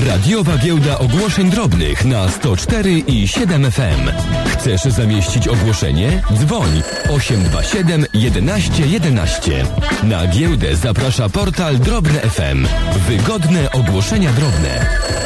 Radiowa giełda ogłoszeń drobnych na 104 i 7 FM. Chcesz zamieścić ogłoszenie? Dzwoń 827 11 11. Na giełdę zaprasza portal Drobne FM. Wygodne ogłoszenia drobne.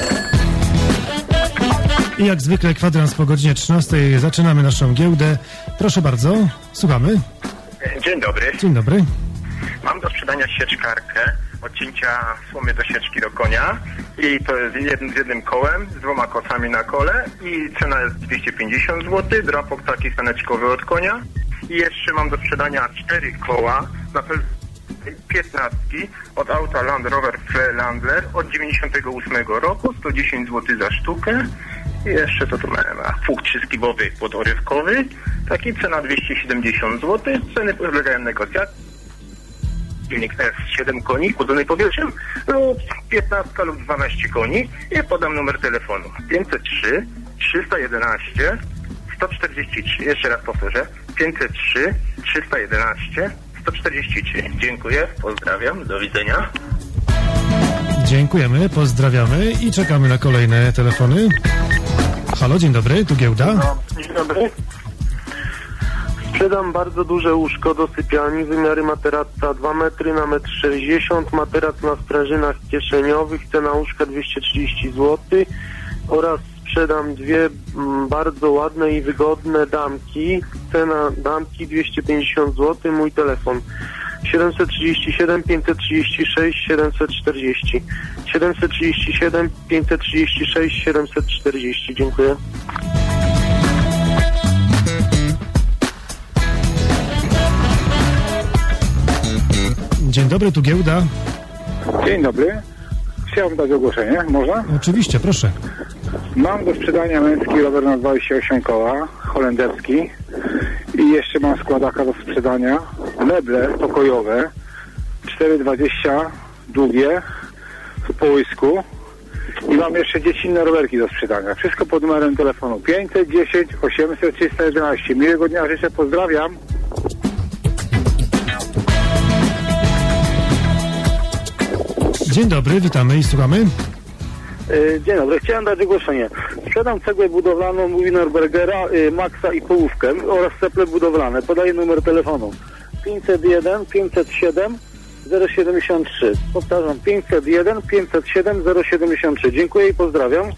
I jak zwykle kwadrans po godzinie 13 zaczynamy naszą giełdę. Proszę bardzo, słuchamy. Dzień dobry. Dzień dobry. Mam do sprzedania sieczkarkę odcięcia słomy do sieczki do konia i to jest z jednym kołem, z 2 kosami na kole i cena jest 250 zł, drapok taki staneczkowy od konia i jeszcze mam do sprzedania 4 koła na 15 od auta Land Rover Freelander od 98 roku, 110 zł za sztukę. I jeszcze to tu mamy fuk 3-skibowy podorywkowy, taki cena 270 zł, ceny podlegają negocjacji. Silnik S7 koni, chłodzony powietrzem lub 15 lub 12 koni i podam numer telefonu 503 311 143. Jeszcze raz powtórzę 503 311 143. Dziękuję, pozdrawiam, do widzenia. Dziękujemy, pozdrawiamy i czekamy na kolejne telefony. Halo, dzień dobry, tu giełda. Dzień dobry. Sprzedam bardzo duże łóżko do sypialni, wymiary materaca 2 metry na 1,60 m, materac na sprężynach kieszeniowych, cena łóżka 230 zł oraz sprzedam 2 bardzo ładne i wygodne damki, cena damki 250 zł, mój telefon 737 536 740 737 536 740. Dziękuję. Dzień dobry, tu giełda. Dzień dobry. Chciałbym dać ogłoszenie, można? Oczywiście, proszę. Mam do sprzedania męski rower na 28 koła, holenderski i jeszcze mam składaka do sprzedania, meble pokojowe 4,20 długie po łysku i mam jeszcze dziecinne rowerki do sprzedania. Wszystko pod numerem telefonu 510 800 311. Miłego dnia życzę, pozdrawiam. Dzień dobry, witamy i słuchamy. Dzień dobry, chciałem dać ogłoszenie. Sprzedam cegłę budowlaną Wienerbergera, Maxa i połówkę oraz ceple budowlane. Podaję numer telefonu 501 507 073. Powtarzam 501 507 073. Dziękuję i pozdrawiam.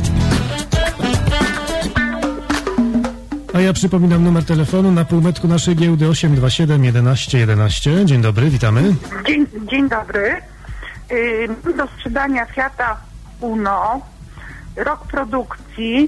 A ja przypominam numer telefonu na półmetku naszej giełdy 827 11 11. Dzień dobry, witamy. Dzień dobry. Do sprzedania Fiata Uno, rok produkcji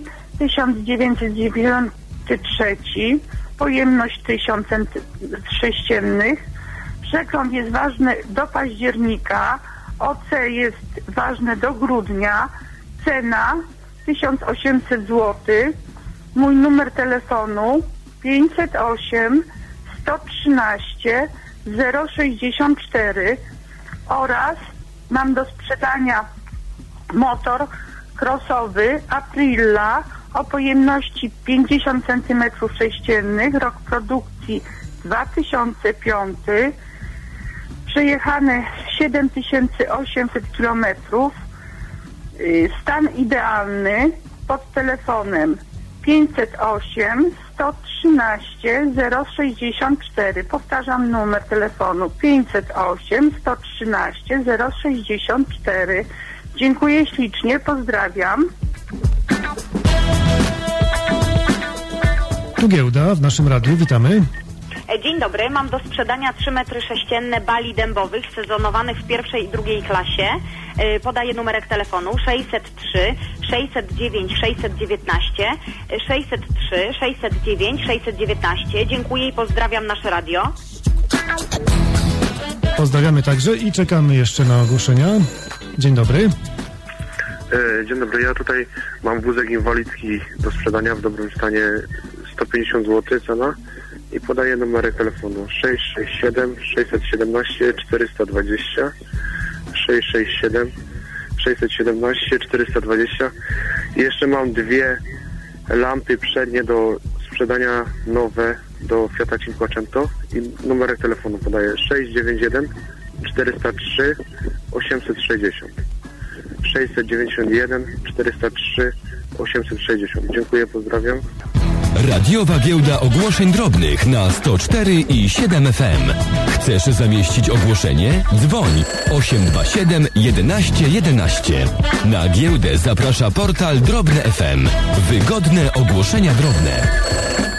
1993, pojemność 1000 cm3. Przegląd jest ważny do października, OC jest ważne do grudnia, cena 1800 zł, mój numer telefonu 508 113 064 oraz mam do sprzedania motor crossowy Aprilla o pojemności 50 cm3, rok produkcji 2005, przejechane 7800 km, stan idealny, pod telefonem 508 113 064. Powtarzam numer telefonu 508 113 064. Dziękuję ślicznie, pozdrawiam. Tu giełda w naszym radiu, witamy. Dzień dobry, mam do sprzedania 3 metry sześcienne bali dębowych sezonowanych w pierwszej i drugiej klasie. Podaję numerek telefonu 603 609 619 603 609 619. Dziękuję i pozdrawiam nasze radio. Pozdrawiamy także i czekamy jeszcze na ogłoszenia. Dzień dobry. Dzień dobry, ja tutaj mam wózek inwalidzki do sprzedania w dobrym stanie 150 zł cena i podaję numerek telefonu 667 617 420 667 617 420. I jeszcze mam 2 lampy przednie do sprzedania nowe do Fiata Cinquecento i numerek telefonu podaję 691 403 860 691 403 860. Dziękuję, pozdrawiam. Radiowa Giełda Ogłoszeń Drobnych na 104 i 7 FM. Chcesz zamieścić ogłoszenie? Dzwoń 827 11 11. Na giełdę zaprasza portal Drobne FM. Wygodne ogłoszenia drobne.